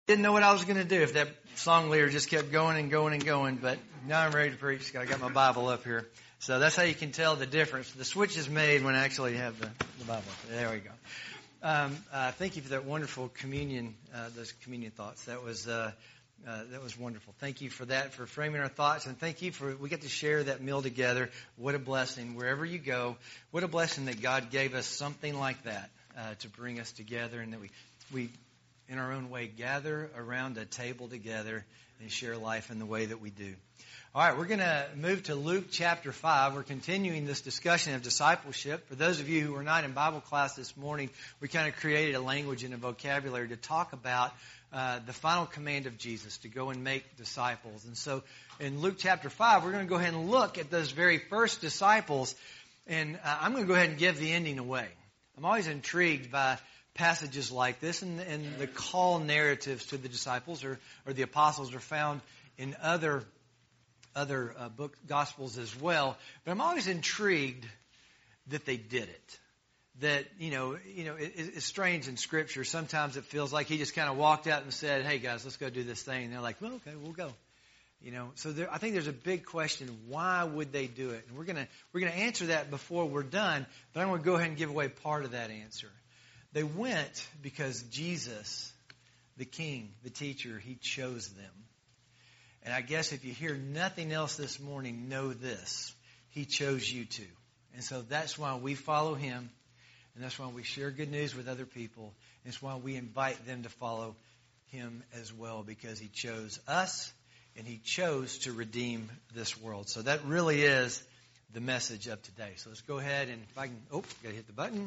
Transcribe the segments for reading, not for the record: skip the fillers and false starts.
Didn't know what I was going to do if that song leader just kept going and going and going, but now I'm ready to preach. I got my Bible up here. So that's how you can tell the difference. The switch is made when I actually have the Bible. There we go. Thank you for that wonderful communion, those communion thoughts. That was wonderful. Thank you for that, for framing our thoughts, and thank you for we get to share that meal together. What a blessing. Wherever you go, what a blessing that God gave us something like that to bring us together, and that we in our own way gather around a table together and share life in the way that we do. All right, we're going to move to Luke chapter 5. We're continuing this discussion of discipleship. For those of you who were not in Bible class this morning, we kind of created a language and a vocabulary to talk about the final command of Jesus, to go and make disciples. And so in Luke chapter 5, we're going to go ahead and look at those very first disciples, and I'm going to go ahead and give the ending away. I'm always intrigued by passages like this, and the call narratives to the disciples or the apostles are found in other book gospels as well. But I'm always intrigued that they did it. That it's strange in Scripture. Sometimes it feels like he just kind of walked out and said, "Hey guys, let's go do this thing." And they're like, "Well, okay, we'll go." So I think there's a big question: why would they do it? And we're gonna answer that before we're done. But I'm going to go ahead and give away part of that answer. They went because Jesus, the King, the teacher, He chose them. And I guess if you hear nothing else this morning, know this: He chose you too. And so that's why we follow Him, and that's why we share good news with other people. And it's why we invite them to follow Him as well, because He chose us, and He chose to redeem this world. So that really is the message of today. So let's go ahead and if I can, got to hit the button.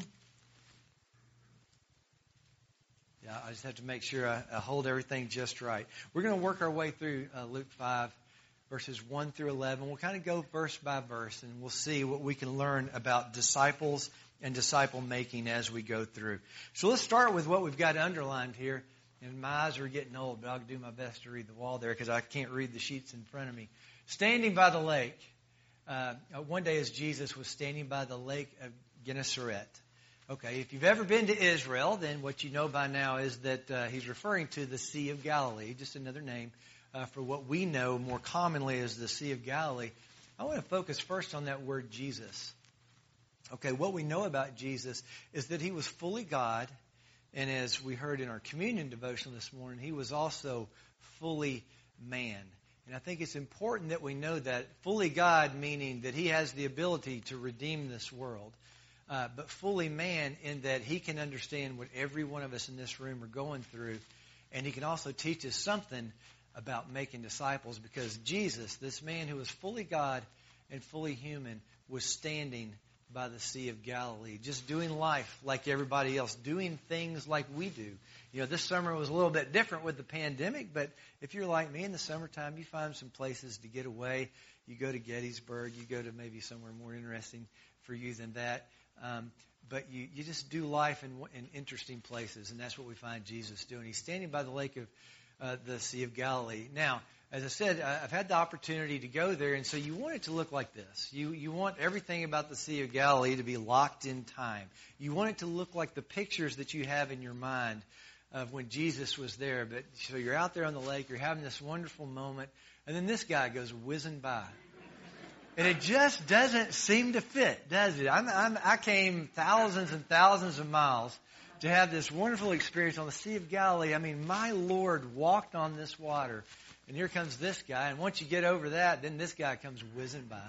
Yeah, I just have to make sure I hold everything just right. We're going to work our way through Luke 5, verses 1 through 11. We'll kind of go verse by verse, and we'll see what we can learn about disciples and disciple making as we go through. So let's start with what we've got underlined here. And my eyes are getting old, but I'll do my best to read the wall there because I can't read the sheets in front of me. Standing by the lake. One day as Jesus was standing by the lake of Gennesaret. Okay, if you've ever been to Israel, then what you know by now is that he's referring to the Sea of Galilee, just another name for what we know more commonly as the Sea of Galilee. I want to focus first on that word Jesus. Okay, what we know about Jesus is that He was fully God, and as we heard in our communion devotion this morning, He was also fully man. And I think it's important that we know that fully God, meaning that He has the ability to redeem this world. But fully man in that He can understand what every one of us in this room are going through. And He can also teach us something about making disciples, because Jesus, this man who was fully God and fully human, was standing by the Sea of Galilee, just doing life like everybody else, doing things like we do. This summer was a little bit different with the pandemic, but if you're like me in the summertime, you find some places to get away. You go to Gettysburg, you go to maybe somewhere more interesting for you than that. But you just do life in interesting places, and that's what we find Jesus doing. He's standing by the lake of the Sea of Galilee. Now, as I said, I've had the opportunity to go there, and so you want it to look like this. You want everything about the Sea of Galilee to be locked in time. You want it to look like the pictures that you have in your mind of when Jesus was there. But so you're out there on the lake, you're having this wonderful moment, and then this guy goes whizzing by. And it just doesn't seem to fit, does it? I came thousands and thousands of miles to have this wonderful experience on the Sea of Galilee. I mean, my Lord walked on this water. And here comes this guy. And once you get over that, then this guy comes whizzing by.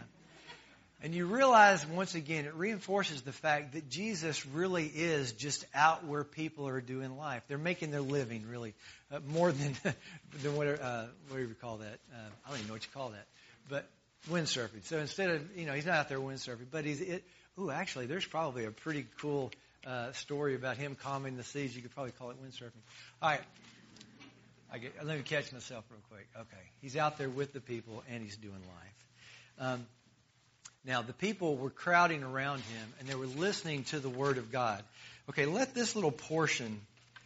And you realize, once again, it reinforces the fact that Jesus really is just out where people are doing life. They're making their living, really, more than whatever you call that. I don't even know what you call that. But windsurfing. So instead of, he's not out there windsurfing, but actually, there's probably a pretty cool story about him calming the seas. You could probably call it windsurfing. All right. Let me catch myself real quick. Okay. He's out there with the people, and he's doing life. Now, the people were crowding around him, and they were listening to the Word of God. Okay, let this little portion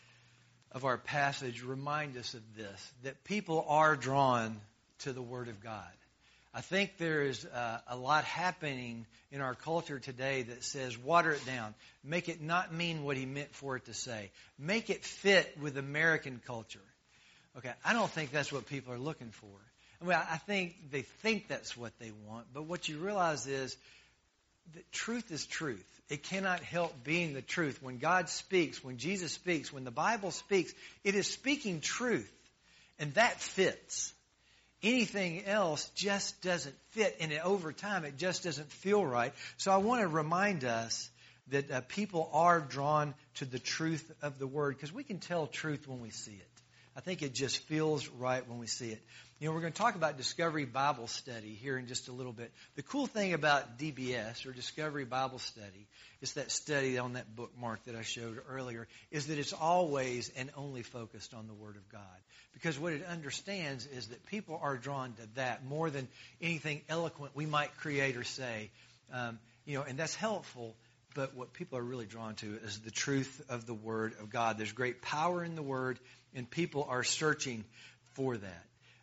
of our passage remind us of this, that people are drawn to the Word of God. I think there is a lot happening in our culture today that says, water it down. Make it not mean what He meant for it to say. Make it fit with American culture. Okay, I don't think that's what people are looking for. I mean, I think they think that's what they want, but what you realize is that truth is truth. It cannot help being the truth. When God speaks, when Jesus speaks, when the Bible speaks, it is speaking truth, and that fits. Anything else just doesn't fit, and over time it just doesn't feel right. So I want to remind us that people are drawn to the truth of the Word, because we can tell truth when we see it. I think it just feels right when we see it. You know, we're going to talk about Discovery Bible Study here in just a little bit. The cool thing about DBS, or Discovery Bible Study, is that study on that bookmark that I showed earlier, is that it's always and only focused on the Word of God. Because what it understands is that people are drawn to that more than anything eloquent we might create or say. And that's helpful. But what people are really drawn to is the truth of the Word of God. There's great power in the Word, and people are searching for that.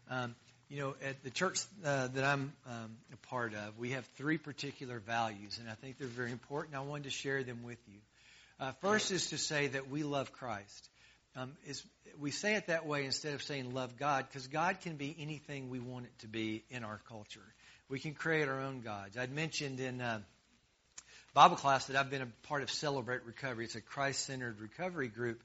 At the church that I'm a part of, we have 3 particular values, and I think they're very important. I wanted to share them with you. First is to say that we love Christ. We say it that way instead of saying love God, because God can be anything we want it to be in our culture. We can create our own gods. I'd mentioned in Bible class that I've been a part of Celebrate Recovery. It's a Christ-centered recovery group.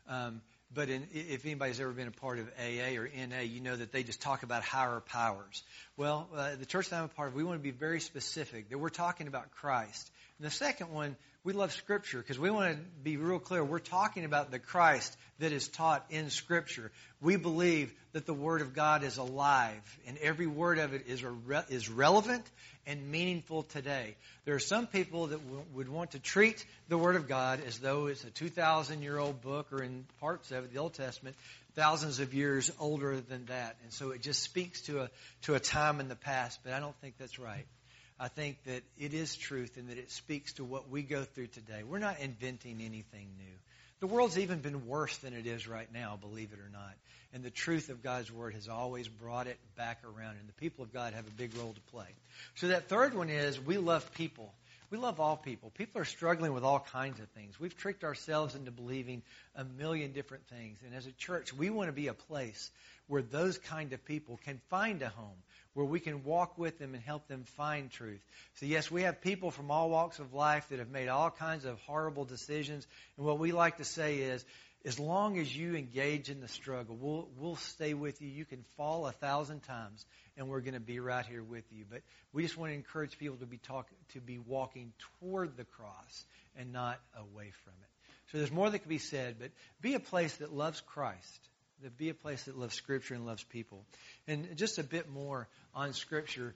But if anybody's ever been a part of AA or NA, you know that they just talk about higher powers. Well, the church that I'm a part of, we want to be very specific that we're talking about Christ. And the second one, we love Scripture, because we want to be real clear. We're talking about the Christ that is taught in Scripture. We believe that the Word of God is alive, and every word of it is relevant and meaningful today. There are some people that would want to treat the Word of God as though it's a 2,000-year-old book, or in parts of it, the Old Testament, thousands of years older than that. And so it just speaks to a time in the past, but I don't think that's right. I think that it is truth, and that it speaks to what we go through today. We're not inventing anything new. The world's even been worse than it is right now, believe it or not. And the truth of God's Word has always brought it back around, and the people of God have a big role to play. So that third one is we love people. We love all people. People are struggling with all kinds of things. We've tricked ourselves into believing a million different things. And as a church, we want to be a place where those kind of people can find a home, where we can walk with them and help them find truth. So yes, we have people from all walks of life that have made all kinds of horrible decisions. And what we like to say is, as long as you engage in the struggle, we'll stay with you. You can fall 1,000 times, and we're going to be right here with you. But we just want to encourage people to be walking toward the cross and not away from it. So there's more that can be said, but be a place that loves Christ. Be a place that loves Scripture and loves people. And just a bit more on Scripture,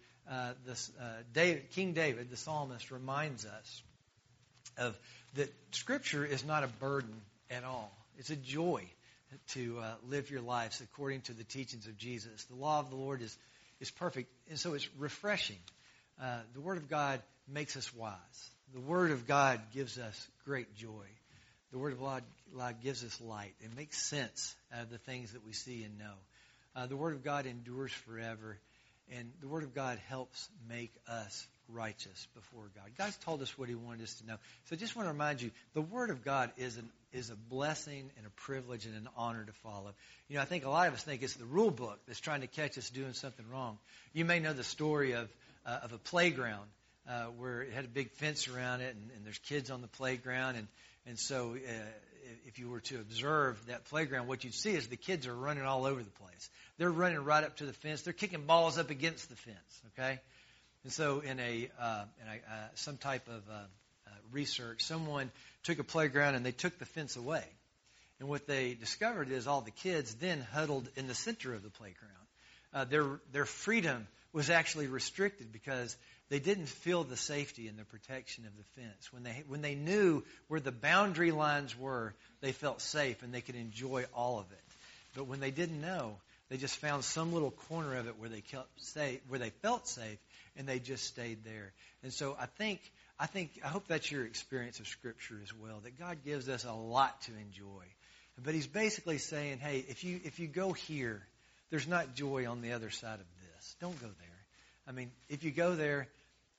King David, the psalmist, reminds us of that Scripture is not a burden at all. It's a joy to live your lives according to the teachings of Jesus. The law of the Lord is perfect, and so it's refreshing. The Word of God makes us wise. The Word of God gives us great joy. The Word of God gives us light. It makes sense out of the things that we see and know. The Word of God endures forever, and the Word of God helps make us righteous before God. God's told us what He wanted us to know. So I just want to remind you, the Word of God is a blessing and a privilege and an honor to follow. You know, I think a lot of us think it's the rule book that's trying to catch us doing something wrong. You may know the story of a playground where it had a big fence around it, and there's kids on the playground, and so if you were to observe that playground, what you'd see is the kids are running all over the place. They're running right up to the fence. They're kicking balls up against the fence, okay? And so in some type of research, someone took a playground and they took the fence away. And what they discovered is all the kids then huddled in the center of the playground. Their freedom was actually restricted because they didn't feel the safety and the protection of the fence. When they knew where the boundary lines were, they felt safe and they could enjoy all of it. But when they didn't know, they just found some little corner of it where they felt safe, and they just stayed there. And so I hope that's your experience of Scripture as well, that God gives us a lot to enjoy. But He's basically saying, hey, if you go here, there's not joy on the other side of this. Don't go there. I mean, if you go there,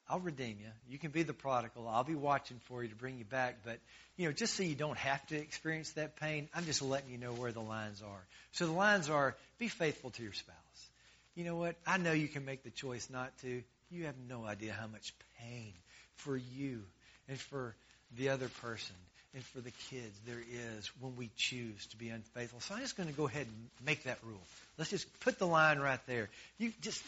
I'll redeem you. You can be the prodigal. I'll be watching for you to bring you back. But, just so you don't have to experience that pain, I'm just letting you know where the lines are. So the lines are, be faithful to your spouse. You know what? I know you can make the choice not to. You have no idea how much pain for you and for the other person and for the kids there is when we choose to be unfaithful. So I'm just going to go ahead and make that rule. Let's just put the line right there. You just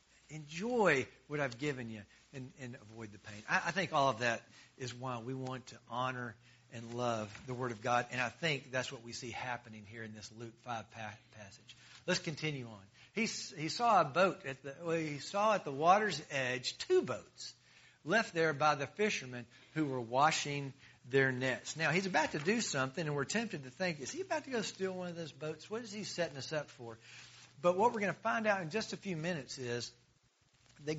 enjoy what I've given you and avoid the pain. I think all of that is why we want to honor and love the Word of God. And I think that's what we see happening here in this Luke 5 passage. Let's continue on. He saw a boat he saw at the water's edge 2 boats left there by the fishermen who were washing their nets. Now, he's about to do something, and we're tempted to think, is he about to go steal one of those boats? What is he setting us up for? But what we're going to find out in just a few minutes is that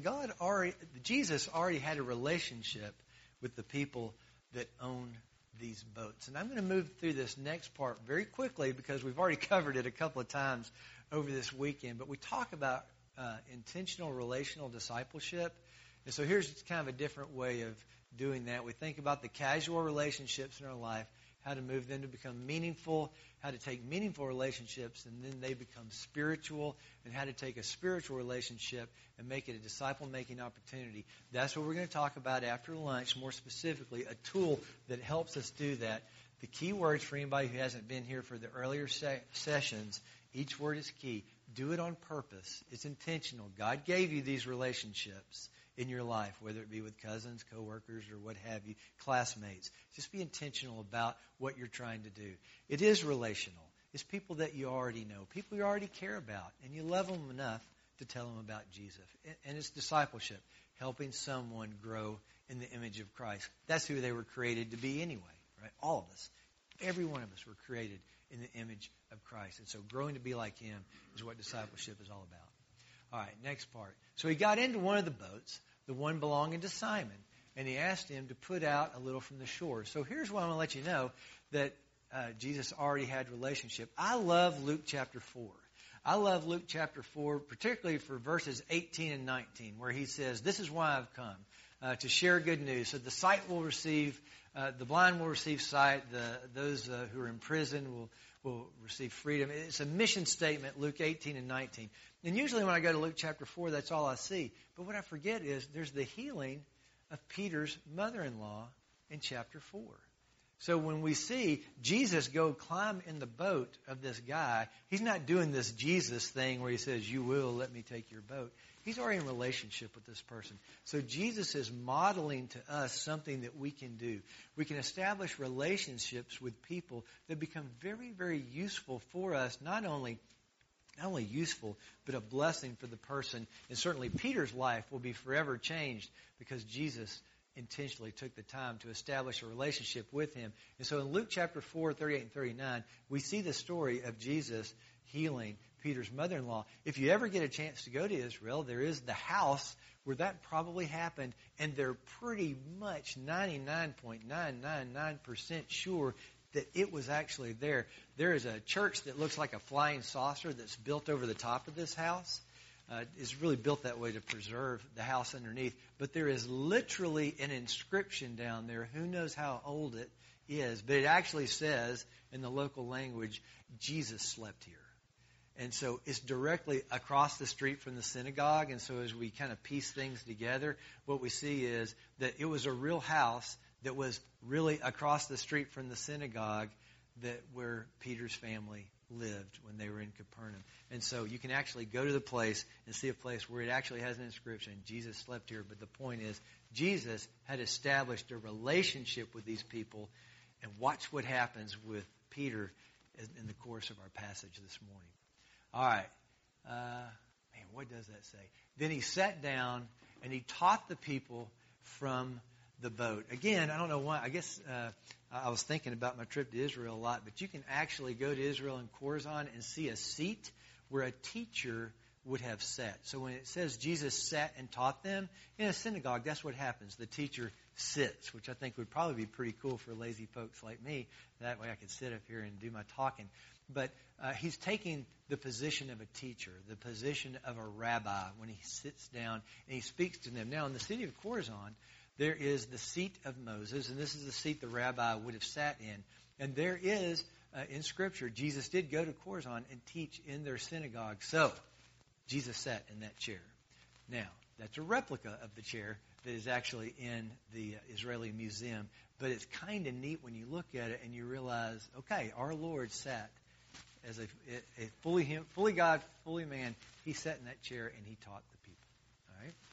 Jesus already had a relationship with the people that own these boats. And I'm going to move through this next part very quickly because we've already covered it a couple of times over this weekend. But we talk about intentional relational discipleship. And so here's kind of a different way of doing that. We think about the casual relationships in our life, how to move them to become meaningful, how to take meaningful relationships and then they become spiritual, and how to take a spiritual relationship and make it a disciple-making opportunity. That's what we're going to talk about after lunch, more specifically, a tool that helps us do that. The key words for anybody who hasn't been here for the earlier sessions, each word is key. Do it on purpose. It's intentional. God gave you these relationships in your life, whether it be with cousins, coworkers, or what have you, classmates. Just be intentional about what you're trying to do. It is relational. It's people that you already know, people you already care about, and you love them enough to tell them about Jesus. And it's discipleship, helping someone grow in the image of Christ. That's who they were created to be anyway, right? All of us. Every one of us were created in the image of Christ. And so growing to be like Him is what discipleship is all about. All right, next part. So he got into one of the boats, the one belonging to Simon, and he asked him to put out a little from the shore. So here's what I want to let you know, that Jesus already had relationship. I love Luke chapter 4. I love Luke chapter 4, particularly for verses 18 and 19, where he says, this is why I've come, to share good news. So the sight will receive, the blind will receive sight, those who are in prison will receive freedom. It's a mission statement, Luke 18 and 19. And usually when I go to Luke chapter 4, that's all I see. But what I forget is there's the healing of Peter's mother-in-law in chapter 4. So when we see Jesus go climb in the boat of this guy, he's not doing this Jesus thing where he says, you will let me take your boat. He's already in relationship with this person. So Jesus is modeling to us something that we can do. We can establish relationships with people that become very, very useful for us, not only useful, but a blessing for the person. And certainly Peter's life will be forever changed because Jesus intentionally took the time to establish a relationship with him. And so in Luke chapter 4, 38 and 39, we see the story of Jesus healing Peter's mother-in-law. If you ever get a chance to go to Israel, there is the house where that probably happened, and they're pretty much 99.999% sure that it was actually there. There is a church that looks like a flying saucer that's built over the top of this house. It's really built that way to preserve the house underneath. But there is literally an inscription down there. Who knows how old it is? But it actually says in the local language, Jesus slept here. And so it's directly across the street from the synagogue. And so as we kind of piece things together, what we see is that it was a real house that was really across the street from the synagogue where Peter's family lived when they were in Capernaum. And so you can actually go to the place and see a place where it actually has an inscription, Jesus slept here. But the point is, Jesus had established a relationship with these people. And watch what happens with Peter in the course of our passage this morning. All right. Man, what does that say? Then he sat down and he taught the people from the boat. Again, I don't know why. I guess I was thinking about my trip to Israel a lot, but you can actually go to Israel and Khorasan and see a seat where a teacher would have sat. So when it says Jesus sat and taught them, in a synagogue, that's what happens. The teacher sits, which I think would probably be pretty cool for lazy folks like me. That way I could sit up here and do my talking. But he's taking the position of a teacher, the position of a rabbi when he sits down and he speaks to them. Now, in the city of Chorazin, there is the seat of Moses, and this is the seat the rabbi would have sat in. And there is, in Scripture, Jesus did go to Chorazin and teach in their synagogue. So, Jesus sat in that chair. Now, that's a replica of the chair that is actually in the Israeli museum. But it's kind of neat when you look at it and you realize, okay, our Lord sat as a fully God, fully man. He sat in that chair and he taught the people. All right?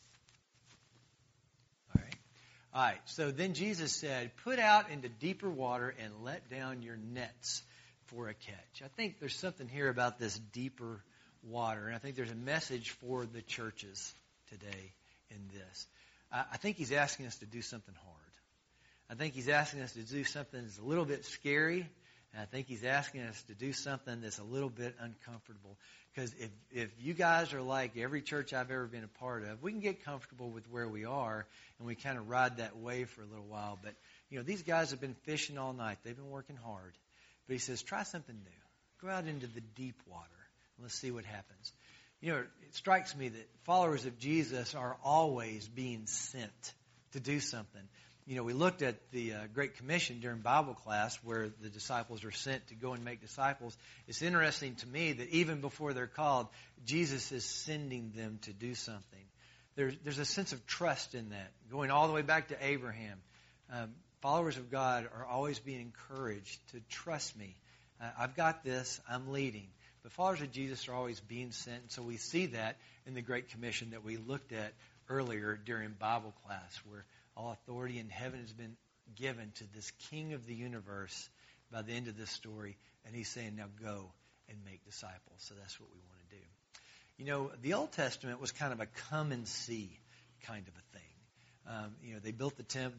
All right. All right. So then Jesus said, put out into deeper water and let down your nets for a catch. I think there's something here about this deeper water. And I think there's a message for the churches today in this. I think he's asking us to do something hard. I think he's asking us to do something that's a little bit scary. And I think he's asking us to do something that's a little bit uncomfortable. Because if you guys are like every church I've ever been a part of, we can get comfortable with where we are and we kind of ride that wave for a little while. But, these guys have been fishing all night. They've been working hard. But he says, try something new. Go out into the deep water. Let's see what happens. It strikes me that followers of Jesus are always being sent to do something. We looked at the Great Commission during Bible class where the disciples are sent to go and make disciples. It's interesting to me that even before they're called, Jesus is sending them to do something. There's a sense of trust in that, going all the way back to Abraham. Followers of God are always being encouraged to trust me. I've got this. I'm leading. But followers of Jesus are always being sent. And so we see that in the Great Commission that we looked at earlier during Bible class, where all authority in heaven has been given to this King of the universe by the end of this story. And he's saying, now go and make disciples. So that's what we want to do. The Old Testament was kind of a come and see kind of a thing. They built the temple.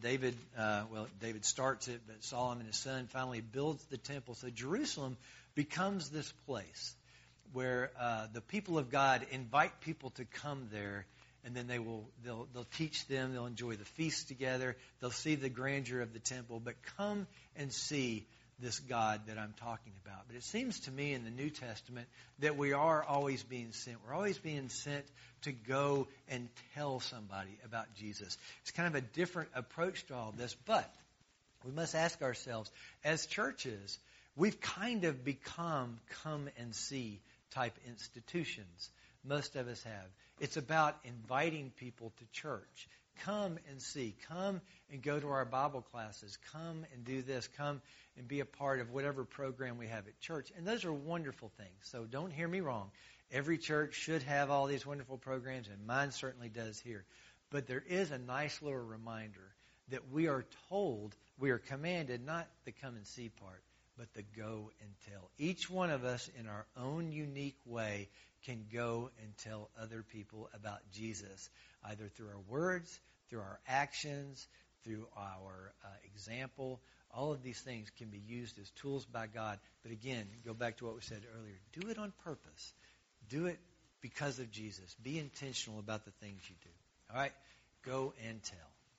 David starts it, but Solomon, his son, finally builds the temple. So Jerusalem becomes this place where the people of God invite people to come there, and then they'll teach them. They'll enjoy the feast together. They'll see the grandeur of the temple. But come and see this God that I'm talking about. But it seems to me in the New Testament that we are always being sent. We're always being sent to go and tell somebody about Jesus. It's kind of a different approach to all this, but we must ask ourselves, as churches, we've kind of become come and see type institutions. Most of us have. It's about inviting people to church. Come and see. Come and go to our Bible classes. Come and do this. Come and be a part of whatever program we have at church. And those are wonderful things. So don't hear me wrong. Every church should have all these wonderful programs, and mine certainly does here. But there is a nice little reminder that we are told, we are commanded not the come and see part, but the go and tell. Each one of us in our own unique way can go and tell other people about Jesus, either through our words, through our actions, through our example. All of these things can be used as tools by God. But again, go back to what we said earlier. Do it on purpose. Do it because of Jesus. Be intentional about the things you do. All right? Go and tell.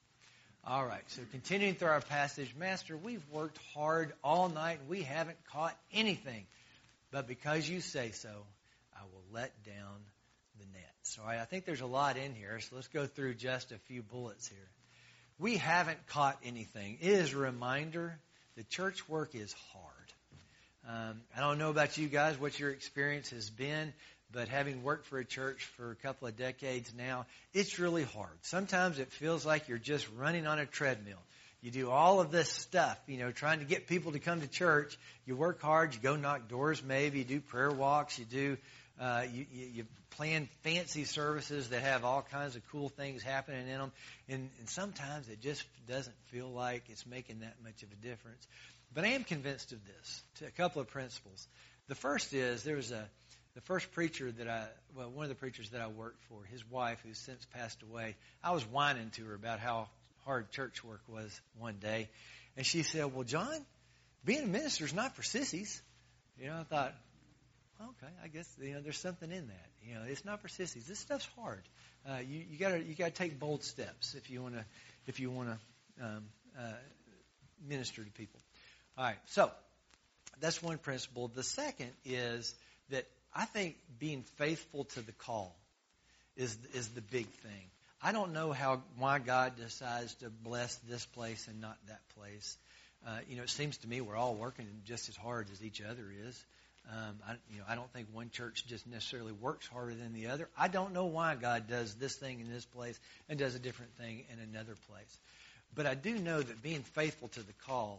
All right, so continuing through our passage, Master, we've worked hard all night and we haven't caught anything. But because you say so, I will let down the nets. All right, I think there's a lot in here, so let's go through just a few bullets here. We haven't caught anything. It is a reminder that church work is hard. I don't know about you guys, what your experience has been, but having worked for a church for a couple of decades now, it's really hard. Sometimes it feels like you're just running on a treadmill. You do all of this stuff, trying to get people to come to church. You work hard. You go knock doors maybe. You do prayer walks. You do you plan fancy services that have all kinds of cool things happening in them. And sometimes it just doesn't feel like it's making that much of a difference. But I am convinced of this, to a couple of principles. The first is the first preacher one of the preachers that I worked for, his wife, who's since passed away, I was whining to her about how hard church work was one day. And she said, well, John, being a minister is not for sissies. I thought, Okay, I guess there's something in that. It's not for sissies. This stuff's hard. You gotta take bold steps if you wanna minister to people. All right, so that's one principle. The second is that I think being faithful to the call is the big thing. I don't know why God decides to bless this place and not that place. It seems to me we're all working just as hard as each other is. I don't think one church just necessarily works harder than the other. I don't know why God does this thing in this place and does a different thing in another place. But I do know that being faithful to the call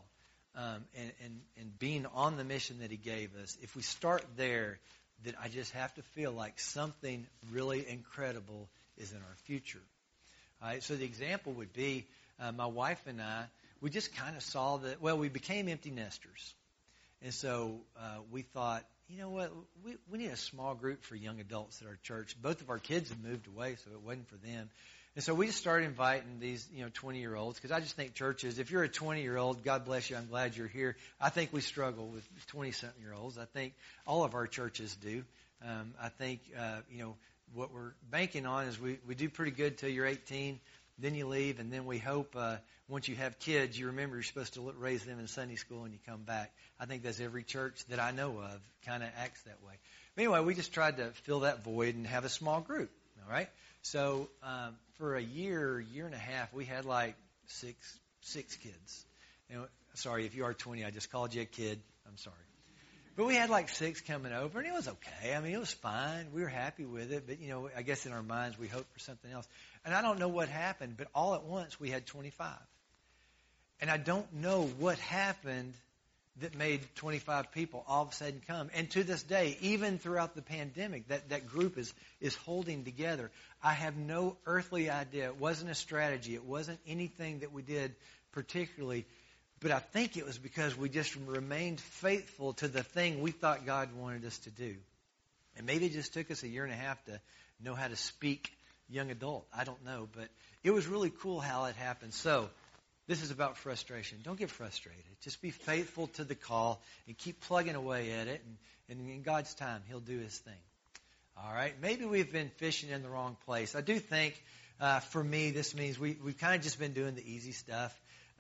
and being on the mission that He gave us, if we start there, that I just have to feel like something really incredible is in our future. All right, so the example would be my wife and I, we just kind of saw that, we became empty nesters. And so we thought, you know what, we need a small group for young adults at our church. Both of our kids had moved away, so it wasn't for them. And so we just started inviting these 20-year-olds, because I just think churches, if you're a 20-year-old, God bless you, I'm glad you're here. I think we struggle with 20-something-year-olds. I think all of our churches do. I think, what we're banking on is we do pretty good till you're 18. Then you leave, and then we hope once you have kids, you remember you're supposed to raise them in Sunday school and you come back. I think that's every church that I know of kind of acts that way. But anyway, we just tried to fill that void and have a small group, all right? So for a year and a half, we had like six kids. Sorry, if you are 20, I just called you a kid. I'm sorry. But we had like 6 coming over, and it was okay. I mean, it was fine. We were happy with it. But, I guess in our minds we hoped for something else. And I don't know what happened, but all at once we had 25. And I don't know what happened that made 25 people all of a sudden come. And to this day, even throughout the pandemic, that group is holding together. I have no earthly idea. It wasn't a strategy. It wasn't anything that we did particularly. But I think it was because we just remained faithful to the thing we thought God wanted us to do. And maybe it just took us a year and a half to know how to speak young adult. I don't know. But it was really cool how it happened. So this is about frustration. Don't get frustrated. Just be faithful to the call and keep plugging away at it. And in God's time, He'll do His thing. All right. Maybe we've been fishing in the wrong place. I do think, for me, this means we've kind of just been doing the easy stuff.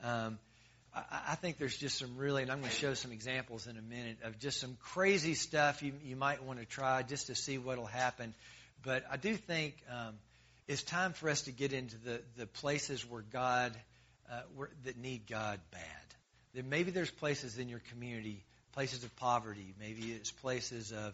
I think there's just some really, and I'm going to show some examples in a minute, of just some crazy stuff you might want to try just to see what will happen. But I do think it's time for us to get into the places where God, that need God bad. Maybe there's places in your community, places of poverty. Maybe it's places of,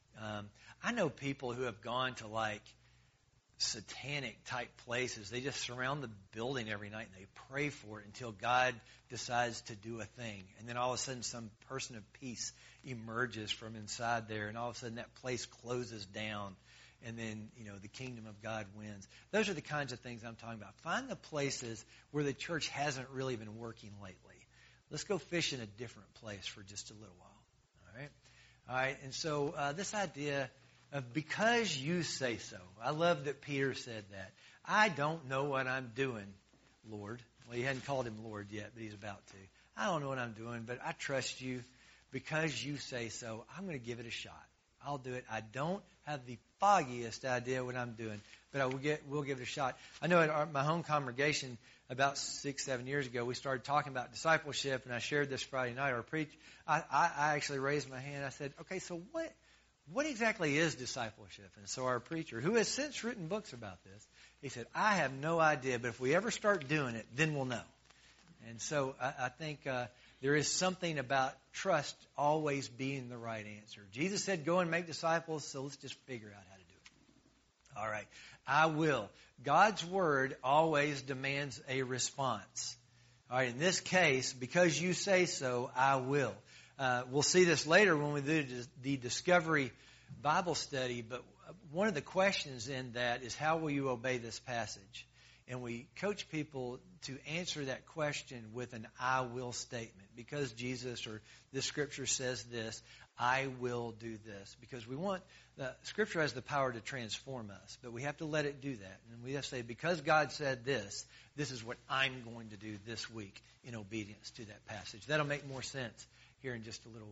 I know people who have gone to like satanic type places. They just surround the building every night and they pray for it until God decides to do a thing. And then all of a sudden some person of peace emerges from inside there, and all of a sudden that place closes down, and then the kingdom of God wins. Those are the kinds of things I'm talking about. Find the places where the church hasn't really been working lately. Let's go fish in a different place for just a little while. All right. And so this idea of because you say so. I love that Peter said that. I don't know what I'm doing, Lord. Well, he hadn't called him Lord yet, but he's about to. I don't know what I'm doing, but I trust you. Because you say so, I'm going to give it a shot. I'll do it. I don't have the foggiest idea what I'm doing, but we'll give it a shot. I know at my home congregation about 6-7 years ago, we started talking about discipleship, and I shared this Friday night. I actually raised my hand. I said, okay, so what exactly is discipleship? And so our preacher, who has since written books about this, he said, I have no idea, but if we ever start doing it, then we'll know. And so I think there is something about trust always being the right answer. Jesus said, go and make disciples, so let's just figure out how to do it. All right, I will. God's word always demands a response. All right, in this case, because you say so, I will. We'll see this later when we do the Discovery Bible study, but one of the questions in that is, how will you obey this passage? And we coach people to answer that question with an I will statement. Because Jesus or this scripture says this, I will do this. Because we want, the scripture has the power to transform us, but we have to let it do that. And we have to say, because God said this, this is what I'm going to do this week in obedience to that passage. That'll make more sense here in just a little while.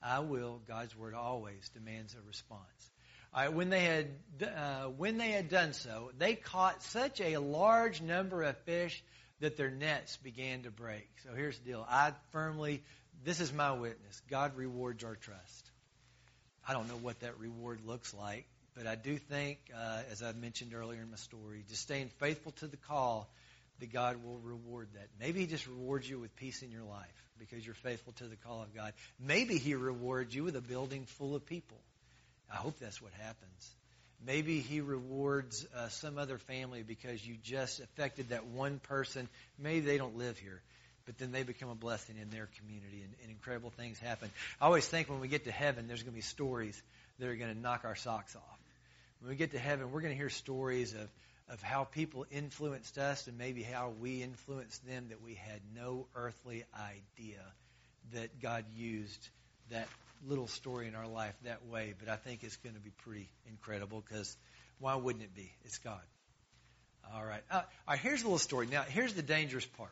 I will, God's word always demands a response. All right, when they had done so, they caught such a large number of fish that their nets began to break. So here's the deal. This is my witness. God rewards our trust. I don't know what that reward looks like, but I do think, as I mentioned earlier in my story, just staying faithful to the call, that God will reward that. Maybe He just rewards you with peace in your life because you're faithful to the call of God. Maybe He rewards you with a building full of people. I hope that's what happens. Maybe He rewards some other family because you just affected that one person. Maybe they don't live here, but then they become a blessing in their community, and incredible things happen. I always think when we get to heaven, there's going to be stories that are going to knock our socks off. When we get to heaven, we're going to hear stories of how people influenced us and maybe how we influenced them that we had no earthly idea that God used that little story in our life that way. But I think it's going to be pretty incredible because why wouldn't it be? It's God. All right. Here's a little story. Now, here's the dangerous part.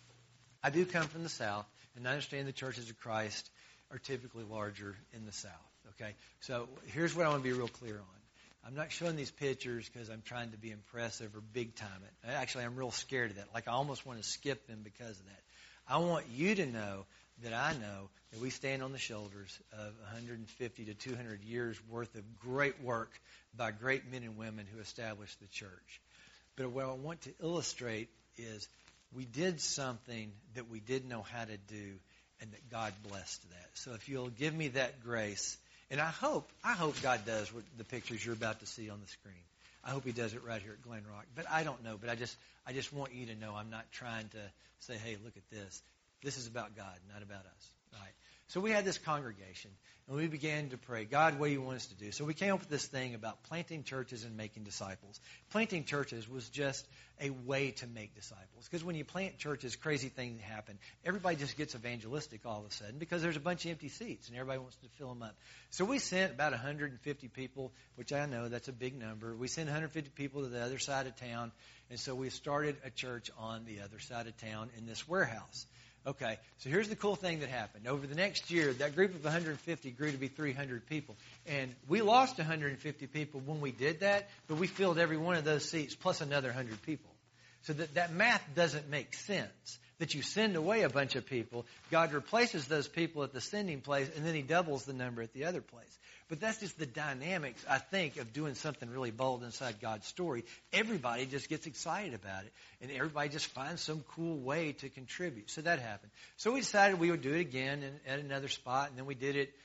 I do come from the South, and I understand the churches of Christ are typically larger in the South. Okay? So here's what I want to be real clear on. I'm not showing these pictures because I'm trying to be impressive or big time it. Actually, I'm real scared of that. Like I almost want to skip them because of that. I want you to know that I know that we stand on the shoulders of 150 to 200 years worth of great work by great men and women who established the church. But what I want to illustrate is we did something that we didn't know how to do and that God blessed that. So if you'll give me that grace, and I hope God does what the pictures you're about to see on the screen. I hope He does it right here at Glen Rock. But I don't know. But I just want you to know I'm not trying to say, hey, look at this. This is about God, not about us. All right. So we had this congregation, and we began to pray, God, what do you want us to do? So we came up with this thing about planting churches and making disciples. Planting churches was just a way to make disciples. Because when you plant churches, crazy things happen. Everybody just gets evangelistic all of a sudden because there's a bunch of empty seats, and everybody wants to fill them up. So we sent about 150 people, which I know that's a big number. We sent 150 people to the other side of town, and so we started a church on the other side of town in this warehouse. Okay, so here's the cool thing that happened. Over the next year, that group of 150 grew to be 300 people. And we lost 150 people when we did that, but we filled every one of those seats plus another 100 people. So that math doesn't make sense. That you send away a bunch of people, God replaces those people at the sending place, and then He doubles the number at the other place. But that's just the dynamics, I think, of doing something really bold inside God's story. Everybody just gets excited about it, and everybody just finds some cool way to contribute. So that happened. So we decided we would do it again at another spot, and then we did it.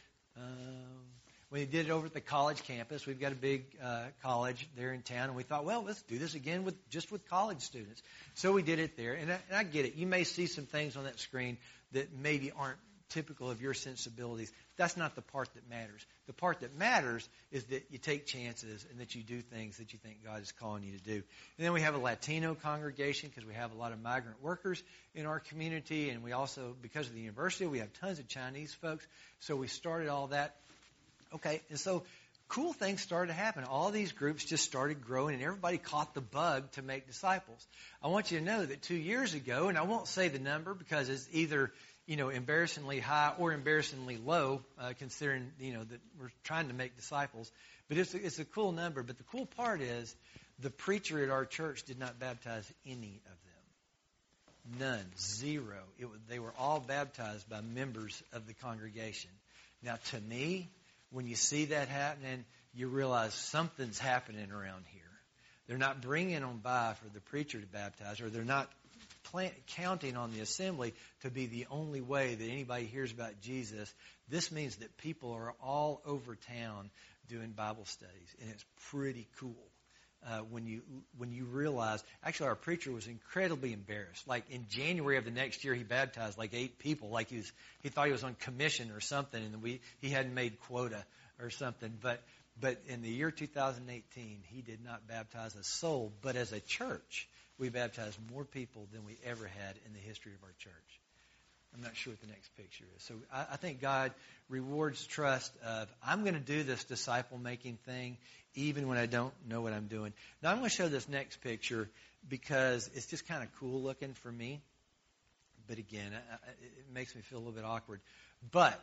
We did it over at the college campus. We've got a big college there in town, and we thought, well, let's do this again with college students. So we did it there, and I get it. You may see some things on that screen that maybe aren't typical of your sensibilities. That's not the part that matters. The part that matters is that you take chances and that you do things that you think God is calling you to do. And then we have a Latino congregation because we have a lot of migrant workers in our community, and we also, because of the university, we have tons of Chinese folks. So we started all that. Okay, and so cool things started to happen. All these groups just started growing, and everybody caught the bug to make disciples. I want you to know that 2 years ago, and I won't say the number because it's either embarrassingly high or embarrassingly low, considering that we're trying to make disciples. But it's a cool number. But the cool part is the preacher at our church did not baptize any of them. None. Zero. They were all baptized by members of the congregation. Now, to me, when you see that happening, you realize something's happening around here. They're not bringing them by for the preacher to baptize, or they're not counting on the assembly to be the only way that anybody hears about Jesus. This means that people are all over town doing Bible studies, and it's pretty cool. When you realize, actually our preacher was incredibly embarrassed. Like in January of the next year, he baptized like 8 people. Like he thought he was on commission or something, and he hadn't made quota or something. But in the year 2018, he did not baptize a soul. But as a church, we baptized more people than we ever had in the history of our church. I'm not sure what the next picture is. So I think God rewards trust of, I'm going to do this disciple-making thing even when I don't know what I'm doing. Now, I'm going to show this next picture because it's just kind of cool looking for me. But again, it makes me feel a little bit awkward. But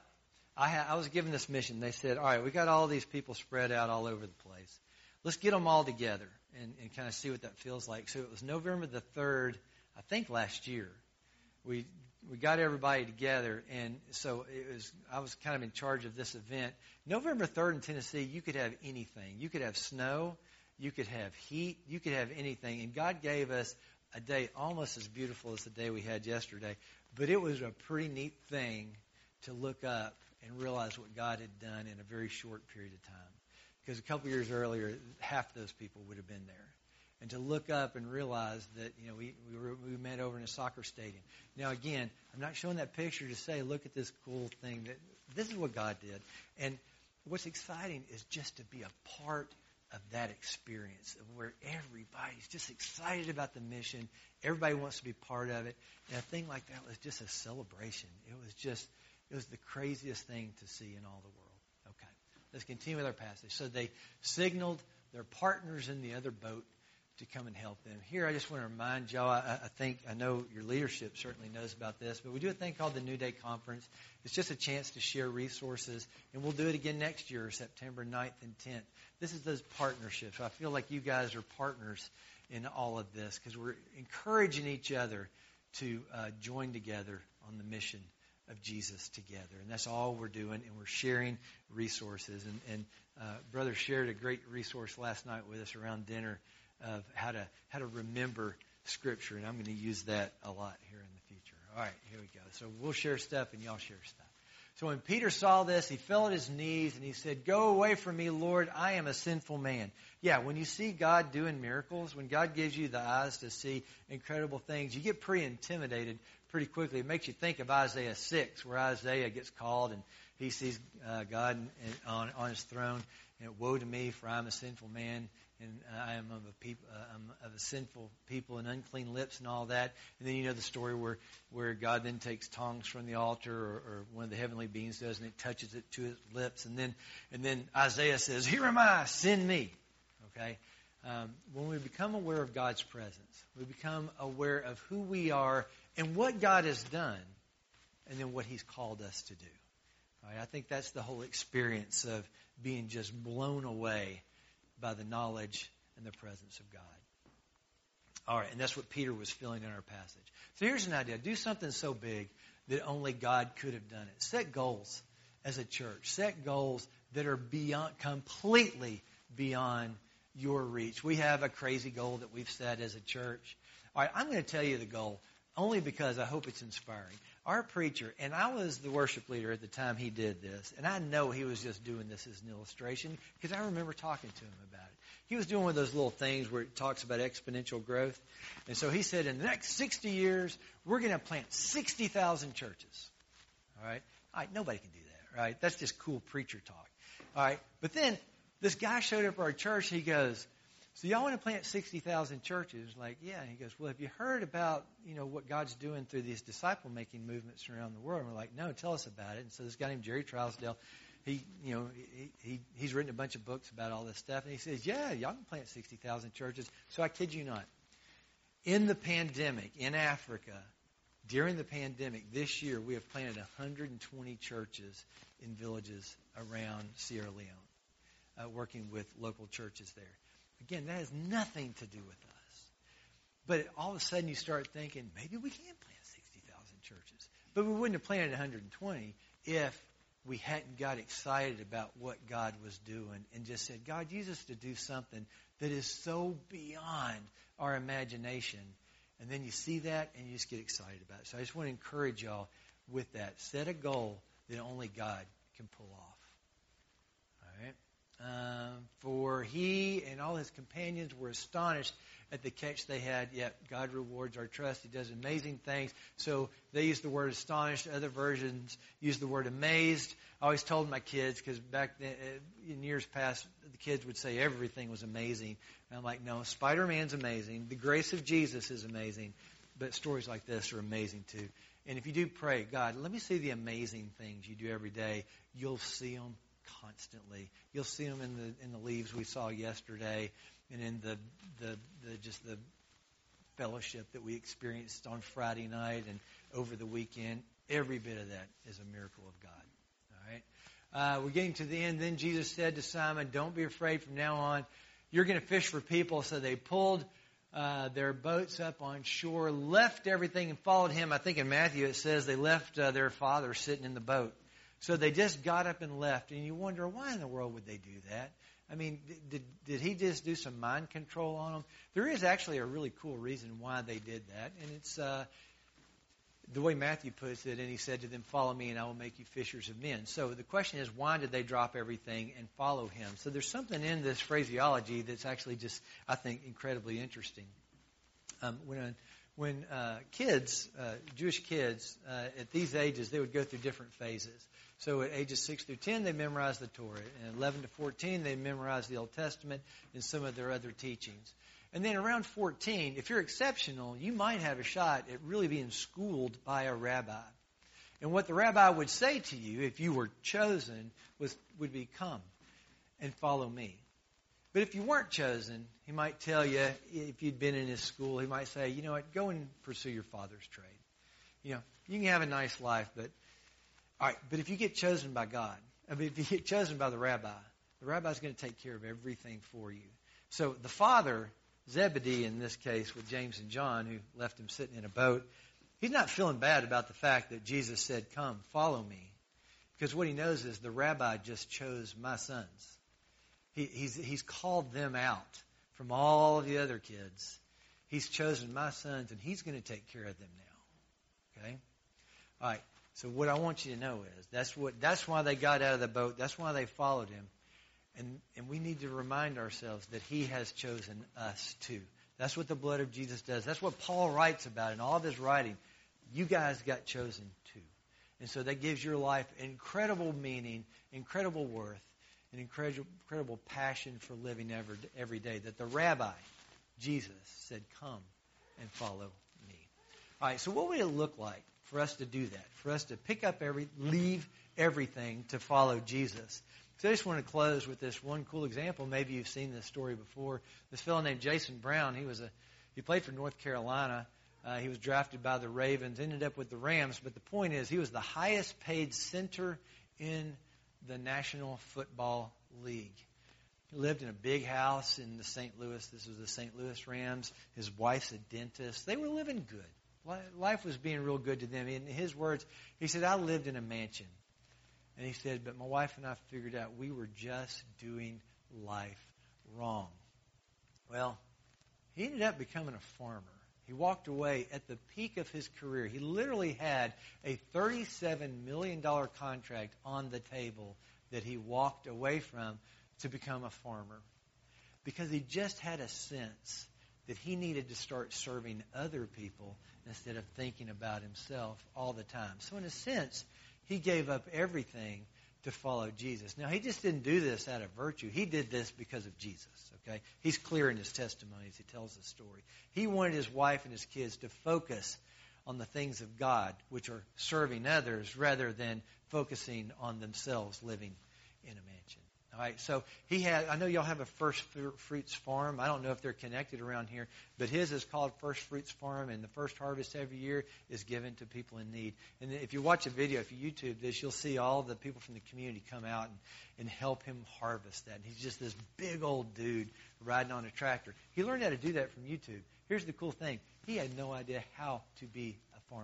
I was given this mission. They said, all right, we got all these people spread out all over the place. Let's get them all together and kind of see what that feels like. So it was November the 3rd, I think last year. We got everybody together, and so I was kind of in charge of this event. November 3rd in Tennessee, you could have anything. You could have snow. You could have heat. You could have anything. And God gave us a day almost as beautiful as the day we had yesterday. But it was a pretty neat thing to look up and realize what God had done in a very short period of time. Because a couple years earlier, half those people would have been there. And to look up and realize that, we met over in a soccer stadium. Now, again, I'm not showing that picture to say, look at this cool thing. That this is what God did. And what's exciting is just to be a part of that experience of where everybody's just excited about the mission. Everybody wants to be part of it. And a thing like that was just a celebration. It was the craziest thing to see in all the world. Okay, let's continue with our passage. So they signaled their partners in the other boat to come and help them. Here, I just want to remind y'all, I know your leadership certainly knows about this, but we do a thing called the New Day Conference. It's just a chance to share resources, and we'll do it again next year, September 9th and 10th. This is those partnerships. I feel like you guys are partners in all of this because we're encouraging each other to join together on the mission of Jesus together. And that's all we're doing, and we're sharing resources. And Brother shared a great resource last night with us around dinner of how to remember Scripture, and I'm going to use that a lot here in the future. All right, here we go. So we'll share stuff, and y'all share stuff. So when Peter saw this, he fell at his knees, and he said, "Go away from me, Lord, I am a sinful man." Yeah, when you see God doing miracles, when God gives you the eyes to see incredible things, you get pretty intimidated pretty quickly. It makes you think of Isaiah 6, where Isaiah gets called, and he sees God on his throne. And woe to me, for I am a sinful man, and I am of a sinful people and unclean lips and all that. And then you know the story where God then takes tongs from the altar, or one of the heavenly beings does, and it touches it to his lips. And then Isaiah says, "Here am I, send me." Okay? When we become aware of God's presence, we become aware of who we are and what God has done, and then what He's called us to do. All right? I think that's the whole experience of being just blown away by the knowledge and the presence of God. All right, and that's what Peter was feeling in our passage. So here's an idea. Do something so big that only God could have done it. Set goals as a church. Set goals that are completely beyond your reach. We have a crazy goal that we've set as a church. All right, I'm going to tell you the goal only because I hope it's inspiring. Our preacher, and I was the worship leader at the time he did this, and I know he was just doing this as an illustration because I remember talking to him about it. He was doing one of those little things where it talks about exponential growth. And so he said, in the next 60 years, we're going to plant 60,000 churches. All right? Nobody can do that, right? That's just cool preacher talk. All right? But then this guy showed up at our church. He goes, "So y'all want to plant 60,000 churches?" Like, yeah. And he goes, "Well, have you heard about, what God's doing through these disciple-making movements around the world?" And we're like, "No, tell us about it." And so this guy named Jerry Trousdale, he's written a bunch of books about all this stuff. And he says, "Yeah, y'all can plant 60,000 churches." So I kid you not. In the pandemic, in Africa, during the pandemic, this year, we have planted 120 churches in villages around Sierra Leone, working with local churches there. Again, that has nothing to do with us. But all of a sudden you start thinking, maybe we can plant 60,000 churches. But we wouldn't have planted 120 if we hadn't got excited about what God was doing and just said, "God, use us to do something that is so beyond our imagination." And then you see that and you just get excited about it. So I just want to encourage y'all with that. Set a goal that only God can pull off. All right? For he and all his companions were astonished at the catch they had. Yet God rewards our trust. He does amazing things. So they use the word astonished. Other versions use the word amazed. I always told my kids, because back then, in years past, the kids would say everything was amazing. And I'm like, no, Spider-Man's amazing. The grace of Jesus is amazing. But stories like this are amazing too. And if you do pray, "God, let me see the amazing things you do every day," you'll see them constantly. You'll see them in the leaves we saw yesterday, and in the fellowship that we experienced on Friday night and over the weekend. Every bit of that is a miracle of God. All Right? We're getting to the end. Then Jesus said to Simon, don't be afraid from now on. You're going to fish for people. So they pulled their boats up on shore, left everything and followed him. I think in Matthew it says they left their father sitting in the boat. So they just got up and left. And you wonder, why in the world would they do that? I mean, did he just do some mind control on them? There is actually a really cool reason why they did that. And it's the way Matthew puts it, and he said to them, follow me and I will make you fishers of men. So the question is, why did they drop everything and follow him? So there's something in this phraseology that's actually just, I think, incredibly interesting. When kids, Jewish kids, at these ages, they would go through different phases. So at ages 6 through 10, they memorized the Torah. And 11 to 14, they memorized the Old Testament and some of their other teachings. And then around 14, if you're exceptional, you might have a shot at really being schooled by a rabbi. And what the rabbi would say to you, if you were chosen, would be, come and follow me. But if you weren't chosen, he might tell you, if you'd been in his school, he might say, you know what, go and pursue your father's trade. You know, you can have a nice life, but all right, but if you get chosen by God, if you get chosen by the rabbi's going to take care of everything for you. So the father, Zebedee in this case, with James and John, who left him sitting in a boat, he's not feeling bad about the fact that Jesus said, come, follow me. Because what he knows is the rabbi just chose my sons. He's called them out from all the other kids. He's chosen my sons, and he's going to take care of them now. Okay? All right. So what I want you to know is that's why they got out of the boat. That's why they followed him. And we need to remind ourselves that he has chosen us too. That's what the blood of Jesus does. That's what Paul writes about in all of his writing. You guys got chosen too. And so that gives your life incredible meaning, incredible worth, and incredible passion for living every day. That the rabbi, Jesus, said, come and follow me. All right, so what would it look like for us to do that? For us to pick up leave everything to follow Jesus. So I just want to close with this one cool example. Maybe you've seen this story before. This fellow named Jason Brown, he played for North Carolina. He was drafted by the Ravens, ended up with the Rams. But the point is, he was the highest paid center in the National Football League. He lived in a big house in the St. Louis. This was the St. Louis Rams. His wife's a dentist. They were living good. Life was being real good to them. In his words, he said, I lived in a mansion. And he said, but my wife and I figured out we were just doing life wrong. Well, he ended up becoming a farmer. He walked away at the peak of his career. He literally had a $37 million contract on the table that he walked away from to become a farmer. Because he just had a sense that he needed to start serving other people instead of thinking about himself all the time. So in a sense, he gave up everything to follow Jesus. Now, he just didn't do this out of virtue. He did this because of Jesus, okay? He's clear in his testimony as he tells the story. He wanted his wife and his kids to focus on the things of God, which are serving others, rather than focusing on themselves living in a mansion. All right, so I know y'all have a First Fruits Farm. I don't know if they're connected around here, but his is called First Fruits Farm, and the first harvest every year is given to people in need. And if you watch a video, if you YouTube this, you'll see all the people from the community come out and help him harvest that. And he's just this big old dude riding on a tractor. He learned how to do that from YouTube. Here's the cool thing. He had no idea how to be a farmer.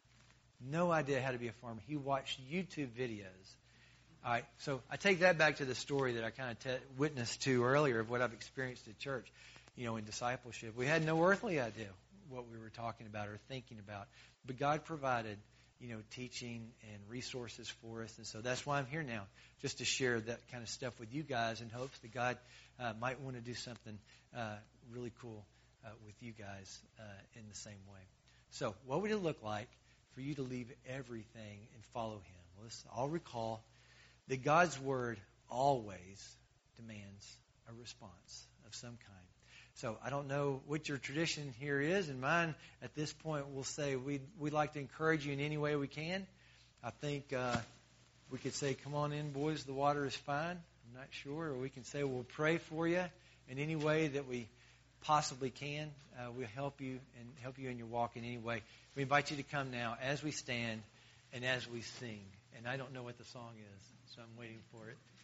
No idea how to be a farmer. He watched YouTube videos. All right, so I take that back to the story that I kind of witnessed to earlier of what I've experienced at church, in discipleship. We had no earthly idea what we were talking about or thinking about, but God provided, teaching and resources for us, and so that's why I'm here now, just to share that kind of stuff with you guys in hopes that God might want to do something really cool with you guys in the same way. So what would it look like for you to leave everything and follow Him? Well, let's all recall that God's Word always demands a response of some kind. So I don't know what your tradition here is, and mine at this point will say we'd like to encourage you in any way we can. I think we could say, come on in, boys, the water is fine. I'm not sure. Or we can say we'll pray for you in any way that we possibly can. We'll help you in your walk in any way. We invite you to come now as we stand and as we sing. And I don't know what the song is, so I'm waiting for it.